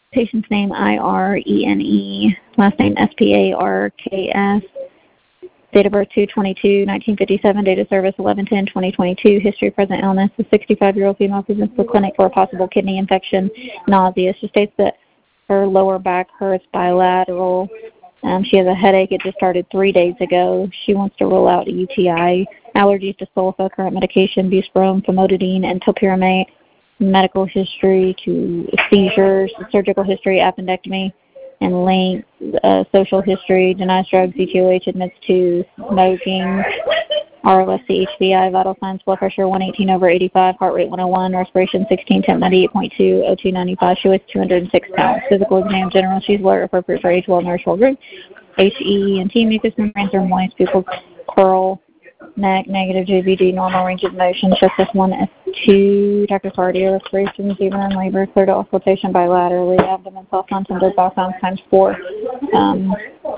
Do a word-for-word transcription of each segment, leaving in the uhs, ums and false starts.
Patient's name I R E N E, last name S P A R K S. Date of birth two twenty-two nineteen fifty-seven, date of service eleven ten twenty twenty-two, history of present illness. A sixty-five-year-old female presents to the clinic for a possible kidney infection, nausea. She states that her lower back hurts bilateral. Um, she has a headache. It just started three days ago. She wants to rule out a U T I, allergies to sulfa, current medication, buspirone, famotidine, and topiramate, medical history to seizures, surgical history, appendectomy, and length, uh, social history, denies drugs, E T O H, admits to smoking, R L S C, H B I, vital signs, blood pressure one eighteen over eighty-five, heart rate one oh one, respiration sixteen, temp ninety-eight point two, O two ninety-five. She weighs two hundred six pounds. Physical exam general, she's alert, appropriate for age, well-nourished, whole group. H E and T, mucous membranes are moist, pupils curl, neck, negative, J B G, normal range of motion, chest S one, S two, tachycardia, respiration, uterine labor, clear to auscultation bilaterally, abdomen soft on tender, bowel sounds times four. Um,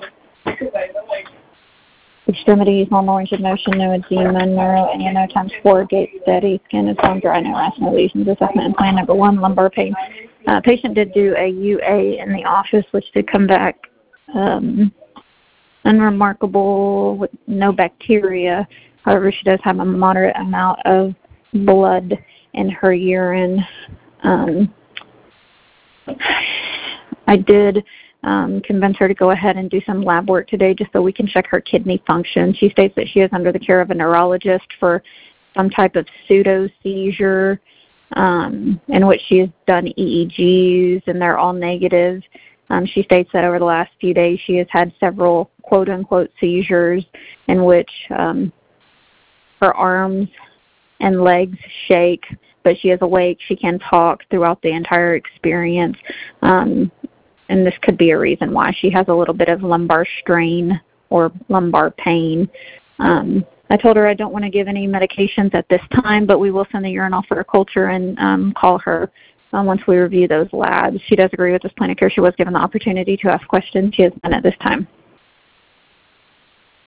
extremities, normal range of motion, no edema, neuro, and no times four, gait steady, skin is bone dry, no rash, no lesions. Assessment and plan number one, lumbar pain. Uh, patient did do a U A in the office, which did come back um, unremarkable with no bacteria. However, she does have a moderate amount of blood in her urine. Um, I did um, convince her to go ahead and do some lab work today just so we can check her kidney function. She states that she is under the care of a neurologist for some type of pseudo-seizure um, in which she has done E E Gs, and they're all negative. Um, she states that over the last few days she has had several quote-unquote seizures in which um, her arms and legs shake, but she is awake. She can talk throughout the entire experience, um, and this could be a reason why she has a little bit of lumbar strain or lumbar pain. Um, I told her I don't want to give any medications at this time, but we will send the urine off for a culture and um, call her um, once we review those labs. She does agree with this plan of care. She was given the opportunity to ask questions. She has none at this time.